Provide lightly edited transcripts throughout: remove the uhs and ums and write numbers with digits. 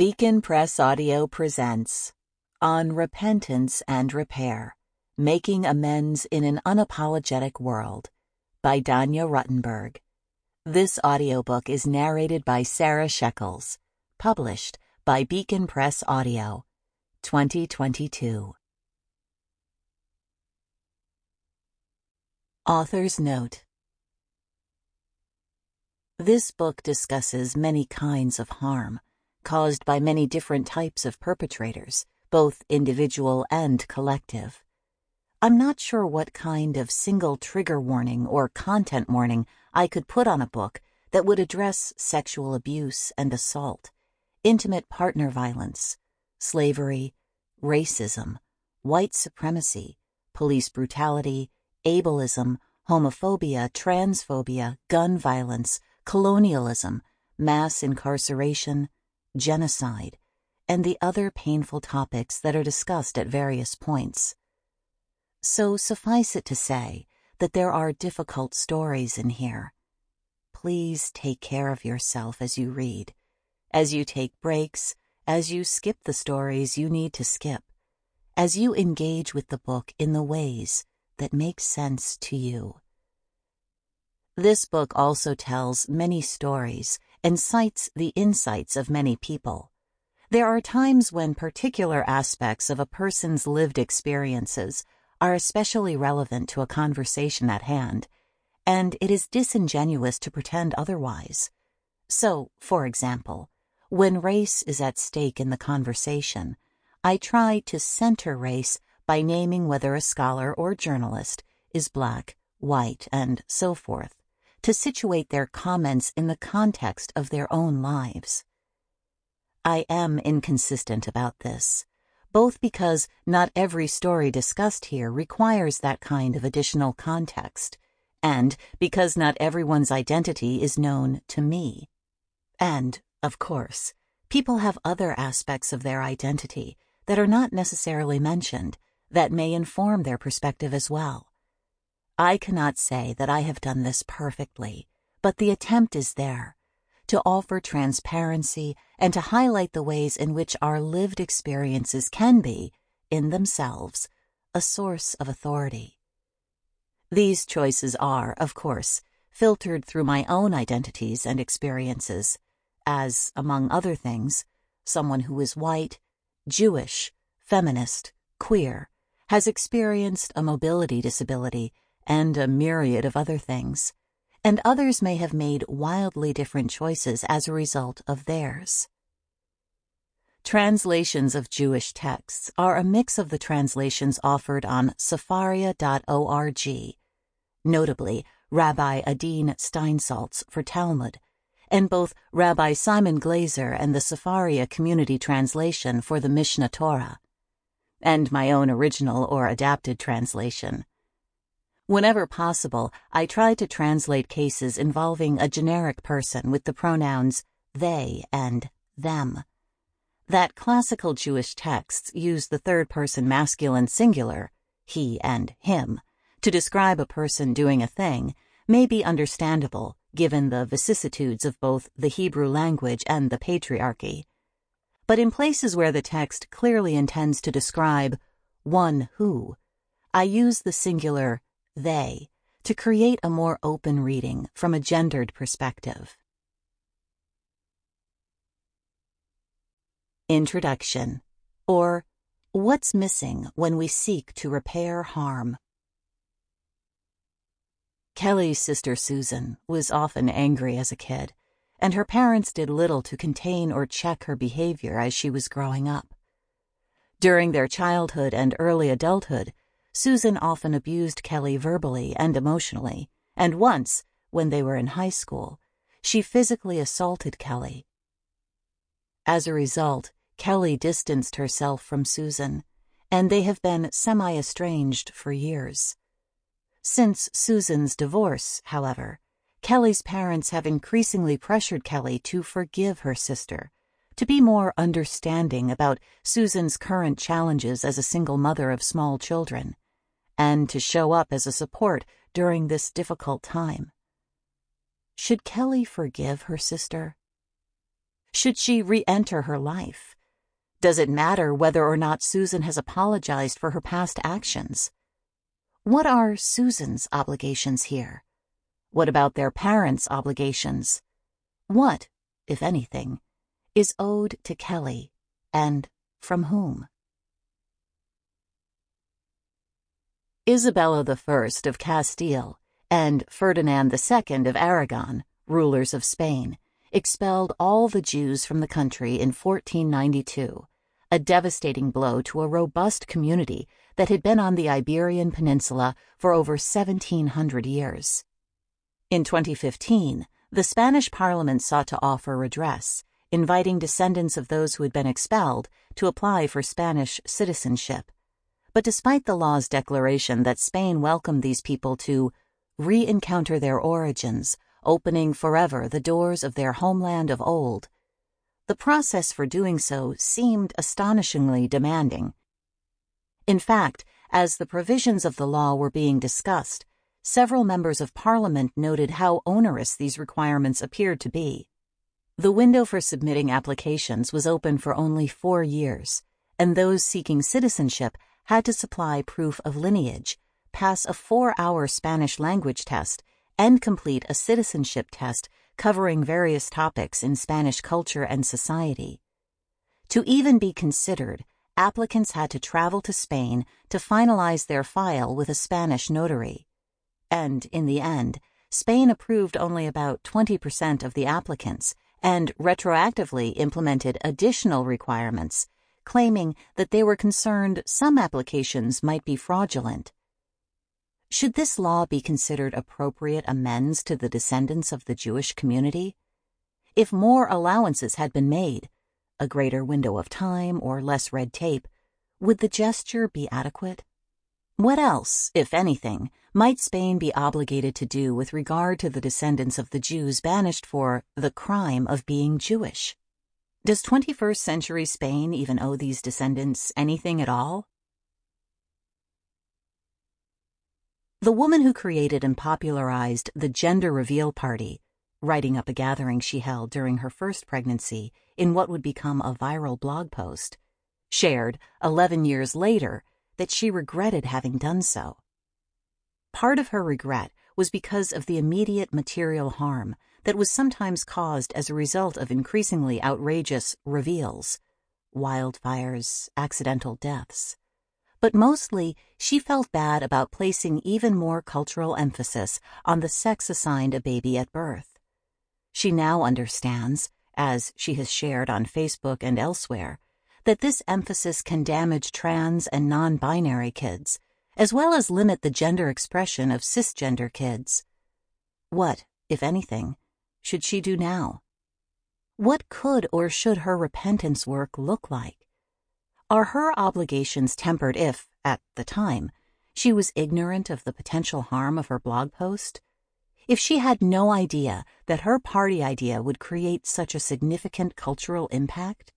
Beacon Press Audio presents On Repentance and Repair, Making Amends in an Unapologetic World by Danya Ruttenberg. This audiobook is narrated by Sarah Shekels, published by Beacon Press Audio, 2022. Author's Note: This book discusses many kinds of harm caused by many different types of perpetrators, both individual and collective. I'm not sure what kind of single trigger warning or content warning I could put on a book that would address sexual abuse and assault, intimate partner violence, slavery, racism, white supremacy, police brutality, ableism, homophobia, transphobia, gun violence, colonialism, mass incarceration, genocide, and the other painful topics that are discussed at various points. So suffice it to say that there are difficult stories in here. Please take care of yourself as you read, as you take breaks, as you skip the stories you need to skip, as you engage with the book in the ways that make sense to you. This book also tells many stories and cites the insights of many people. There are times when particular aspects of a person's lived experiences are especially relevant to a conversation at hand, and it is disingenuous to pretend otherwise. So, for example, when race is at stake in the conversation, I try to center race by naming whether a scholar or journalist is black, white, and so forth, to situate their comments in the context of their own lives. I am inconsistent about this, both because not every story discussed here requires that kind of additional context, and because not everyone's identity is known to me. And, of course, people have other aspects of their identity that are not necessarily mentioned that may inform their perspective as well. I cannot say that I have done this perfectly, but the attempt is there, to offer transparency and to highlight the ways in which our lived experiences can be, in themselves, a source of authority. These choices are, of course, filtered through my own identities and experiences, as, among other things, someone who is white, Jewish, feminist, queer, has experienced a mobility disability, and a myriad of other things, and others may have made wildly different choices as a result of theirs. Translations of Jewish texts are a mix of the translations offered on Sefaria.org, notably Rabbi Adin Steinsaltz for Talmud, and both Rabbi Simon Glazer and the Sefaria Community Translation for the Mishnah Torah, and my own original or adapted translation. Whenever possible, I try to translate cases involving a generic person with the pronouns they and them. That classical Jewish texts use the third-person masculine singular, he and him, to describe a person doing a thing may be understandable given the vicissitudes of both the Hebrew language and the patriarchy. But in places where the text clearly intends to describe one who, I use the singular they to create a more open reading from a gendered perspective. Introduction, or What's Missing When We Seek to Repair Harm. Kelly's sister Susan was often angry as a kid, and her parents did little to contain or check her behavior as she was growing up. During their childhood and early adulthood, Susan often abused Kelly verbally and emotionally, and once, when they were in high school, she physically assaulted Kelly. As a result, Kelly distanced herself from Susan, and they have been semi-estranged for years. Since Susan's divorce, however, Kelly's parents have increasingly pressured Kelly to forgive her sister, to be more understanding about Susan's current challenges as a single mother of small children, and to show up as a support during this difficult time. Should Kelly forgive her sister? Should she re-enter her life? Does it matter whether or not Susan has apologized for her past actions? What are Susan's obligations here? What about their parents' obligations? What, if anything, is owed to Kelly, and from whom? Isabella I of Castile and Ferdinand II of Aragon, rulers of Spain, expelled all the Jews from the country in 1492, a devastating blow to a robust community that had been on the Iberian Peninsula for over 1,700 years. In 2015, the Spanish Parliament sought to offer redress, inviting descendants of those who had been expelled to apply for Spanish citizenship. But despite the law's declaration that Spain welcomed these people to re-encounter their origins, opening forever the doors of their homeland of old, the process for doing so seemed astonishingly demanding. In fact, as the provisions of the law were being discussed, several members of Parliament noted how onerous these requirements appeared to be. The window for submitting applications was open for only 4 years, and those seeking citizenship had to supply proof of lineage, pass a 4-hour Spanish language test, and complete a citizenship test covering various topics in Spanish culture and society. To even be considered, applicants had to travel to Spain to finalize their file with a Spanish notary. And, in the end, Spain approved only about 20% of the applicants and retroactively implemented additional requirements, claiming that they were concerned some applications might be fraudulent. Should this law be considered appropriate amends to the descendants of the Jewish community? If more allowances had been made, a greater window of time or less red tape, would the gesture be adequate? What else, if anything, might Spain be obligated to do with regard to the descendants of the Jews banished for the crime of being Jewish? Does 21st century Spain even owe these descendants anything at all? The woman who created and popularized the gender reveal party, writing up a gathering she held during her first pregnancy in what would become a viral blog post, shared 11 years later that she regretted having done so. Part of her regret was because of the immediate material harm that was sometimes caused as a result of increasingly outrageous reveals, wildfires, accidental deaths. But mostly, she felt bad about placing even more cultural emphasis on the sex assigned a baby at birth. She now understands, as she has shared on Facebook and elsewhere, that this emphasis can damage trans and non-binary kids, as well as limit the gender expression of cisgender kids. What, if anything, should she do now? What could or should her repentance work look like? Are her obligations tempered if, at the time, she was ignorant of the potential harm of her blog post? If she had no idea that her party idea would create such a significant cultural impact?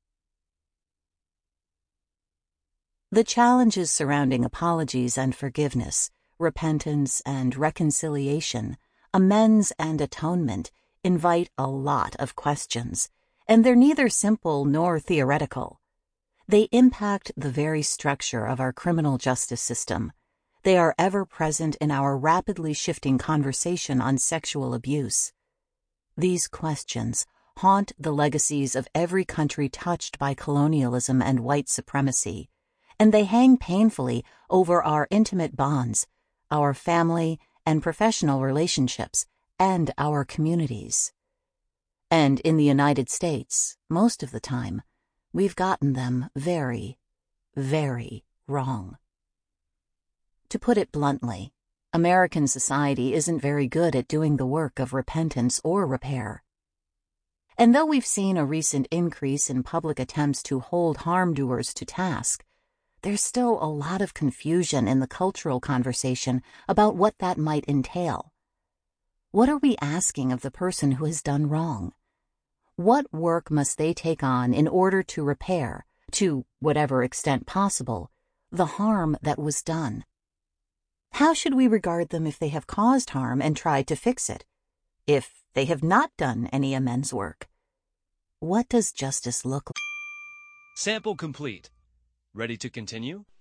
The challenges surrounding apologies and forgiveness, repentance and reconciliation, amends and atonement invite a lot of questions, and they're neither simple nor theoretical. They impact the very structure of our criminal justice system. They are ever present in our rapidly shifting conversation on sexual abuse. These questions haunt the legacies of every country touched by colonialism and white supremacy, and they hang painfully over our intimate bonds, our family and professional relationships, and our communities. And in the United States, most of the time, we've gotten them very, very wrong. To put it bluntly, American society isn't very good at doing the work of repentance or repair. And though we've seen a recent increase in public attempts to hold harm-doers to task, there's still a lot of confusion in the cultural conversation about what that might entail. What are we asking of the person who has done wrong? What work must they take on in order to repair, to whatever extent possible, the harm that was done? How should we regard them if they have caused harm and tried to fix it? If they have not done any amends work? What does justice look like? Sample complete. Ready to continue?